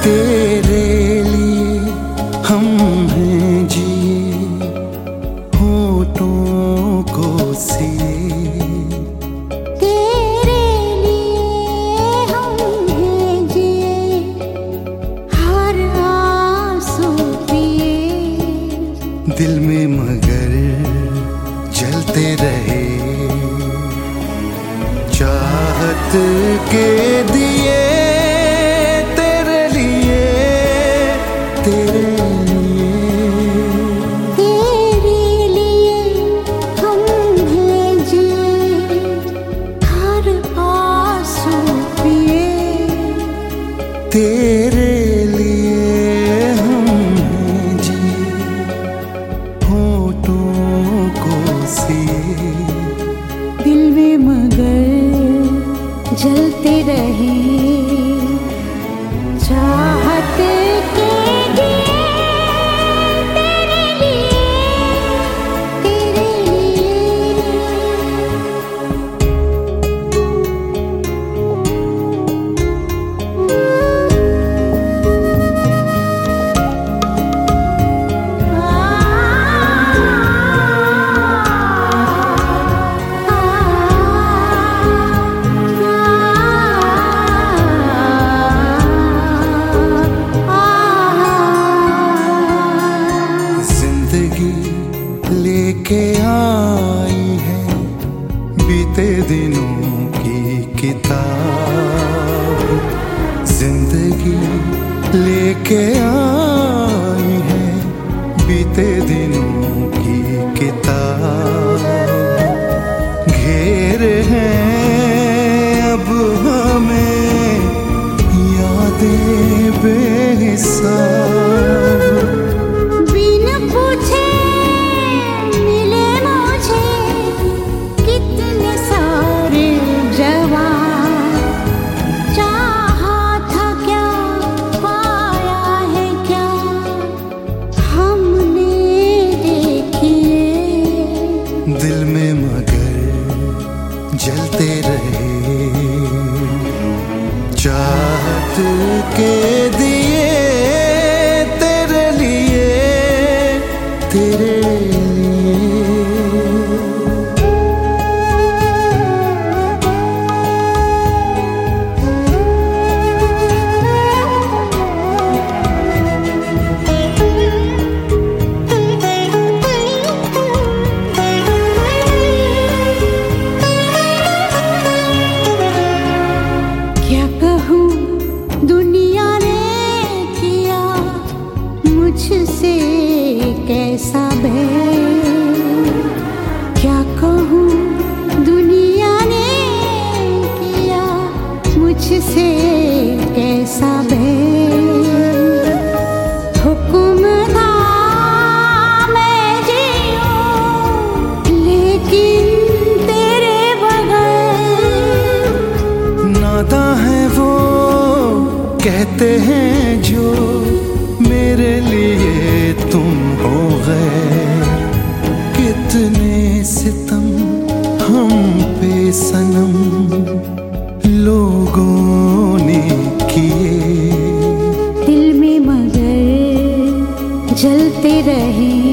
तेरे लिए हम हैं जिए होठों को सिए। तेरे लिए हम हैं जिए हर आंसू पिए। दिल में मगर जलते रहे चाहत के दिए। तेरे लिए तेरे लिए हम हैं जिए हर आंसू पिए। तेरे लिए हम हैं जिए होठों को सिए। दिल में मगर जलते रहे चाहत के दिए। तेरे लिए तेरे लेके आई है बीते दिनों की किताब। जिंदगी लेके आई है बीते दिनों की किताब। घेर हैं अब हमें यादें बेहिसाब। दिल में मगर जलते रहे चाहत के दिए। तेरे लिए तेरे मुझसे कैसा बैर। क्या कहूँ दुनिया ने किया मुझसे कैसा बैर। हुक्म था मैं जीऊँ लेकिन तेरे बगैर। नाता है वो कहते हैं जो मेरे लिए तुम हो गए। कितने सितम हम पे सनम लोगों ने किए। दिल में मगर जलते रहे